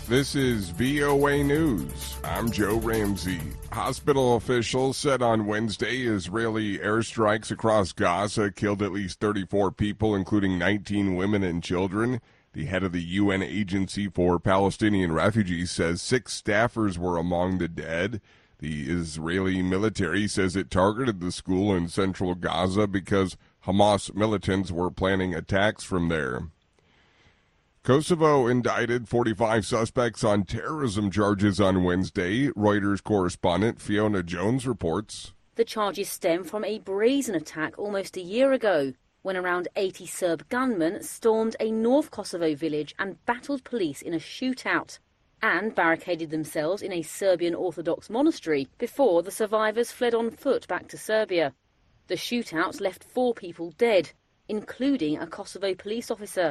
This is VOA News. I'm Joe Ramsey. Hospital officials said on Wednesday Israeli airstrikes across Gaza killed at least 34 people, including 19 women and children. The head of the UN Agency for Palestinian Refugees says 6 staffers were among the dead. The Israeli military says it targeted the school in central Gaza because Hamas militants were planning attacks from there. Kosovo indicted 45 suspects on terrorism charges on Wednesday. Reuters correspondent Fiona Jones reports. The charges stem from a brazen attack almost a year ago, when around 80 Serb gunmen stormed a North Kosovo village and battled police in a shootout, and barricaded themselves in a Serbian Orthodox monastery before the survivors fled on foot back to Serbia. The shootout left 4 people dead, including a Kosovo police officer.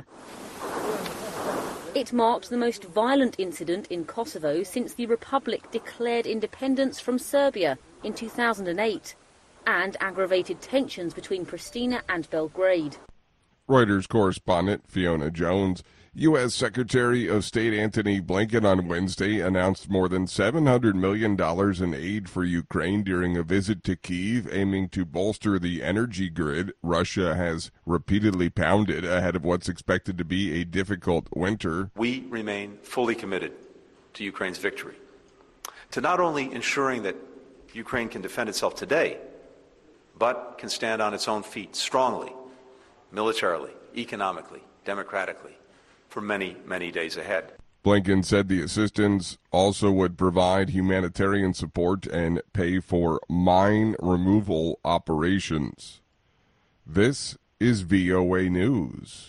It marked the most violent incident in Kosovo since the republic declared independence from Serbia in 2008, and aggravated tensions between Pristina and Belgrade. Reuters correspondent Fiona Jones. U.S. Secretary of State Antony Blinken on Wednesday announced more than $700 million in aid for Ukraine during a visit to Kyiv, aiming to bolster the energy grid Russia has repeatedly pounded ahead of what's expected to be a difficult winter. We remain fully committed to Ukraine's victory, to not only ensuring that Ukraine can defend itself today, but can stand on its own feet strongly, militarily, economically, democratically, for many, many days ahead. Blinken said the assistance also would provide humanitarian support and pay for mine removal operations. This is VOA News.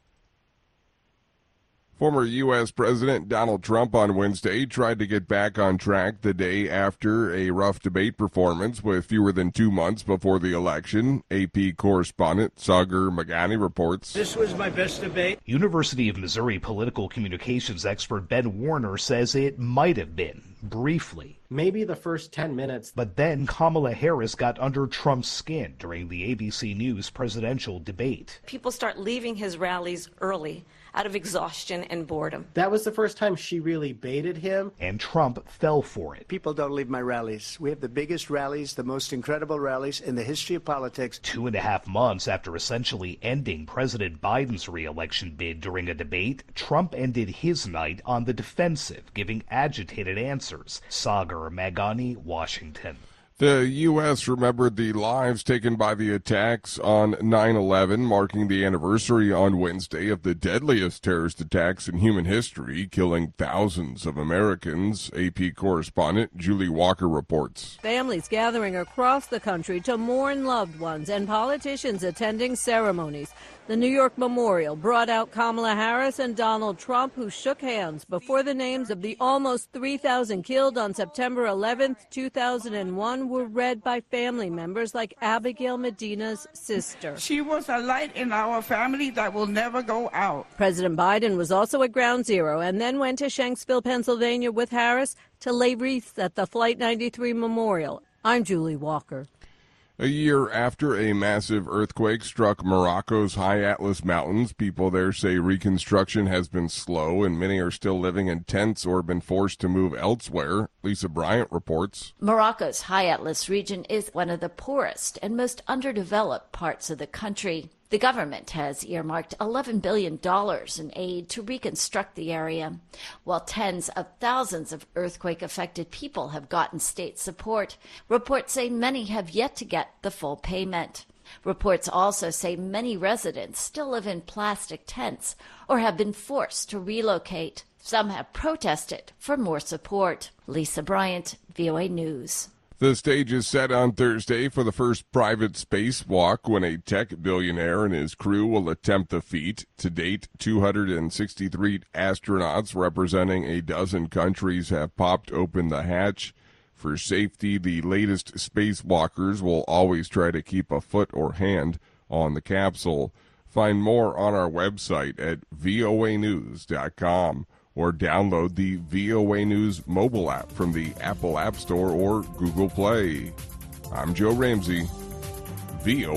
Former U.S. President Donald Trump on Wednesday tried to get back on track the day after a rough debate performance with fewer than 2 months before the election. AP correspondent Sagar Magani reports. This was my best debate. University of Missouri political communications expert Ben Warner says it might have been, briefly. Maybe the first 10 minutes. But then Kamala Harris got under Trump's skin during the ABC News presidential debate. People start leaving his rallies early out of exhaustion and boredom. That was the first time she really baited him. And Trump fell for it. People don't leave my rallies. We have the biggest rallies, the most incredible rallies in the history of politics. 2.5 months after essentially ending President Biden's re-election bid during a debate, Trump ended his night on the defensive, giving agitated answers. Sagar Magani, Washington. The U.S. remembered the lives taken by the attacks on 9/11, marking the anniversary on Wednesday of the deadliest terrorist attacks in human history, killing thousands of Americans. AP correspondent Julie Walker reports. Families gathering across the country to mourn loved ones and politicians attending ceremonies. The New York Memorial brought out Kamala Harris and Donald Trump, who shook hands before the names of the almost 3,000 killed on September 11th, 2001 were read by family members like Abigail Medina's sister. She was a light in our family that will never go out. President Biden was also at Ground Zero and then went to Shanksville, Pennsylvania with Harris to lay wreaths at the Flight 93 Memorial. I'm Julie Walker. A year after a massive earthquake struck Morocco's high Atlas Mountains, people there say reconstruction has been slow and many are still living in tents or have been forced to move elsewhere. Lisa Bryant reports. Morocco's high Atlas region is one of the poorest and most underdeveloped parts of the country. The government has earmarked $11 billion in aid to reconstruct the area, while tens of thousands of earthquake-affected people have gotten state support. Reports say many have yet to get the full payment. Reports also say many residents still live in plastic tents or have been forced to relocate. Some have protested for more support. Lisa Bryant, VOA News. The stage is set on Thursday for the first private spacewalk when a tech billionaire and his crew will attempt the feat. To date, 263 astronauts representing a dozen countries have popped open the hatch. For safety, the latest spacewalkers will always try to keep a foot or hand on the capsule. Find more on our website at voanews.com. or download the VOA News mobile app from the Apple App Store or Google Play. I'm Joe Ramsey, VOA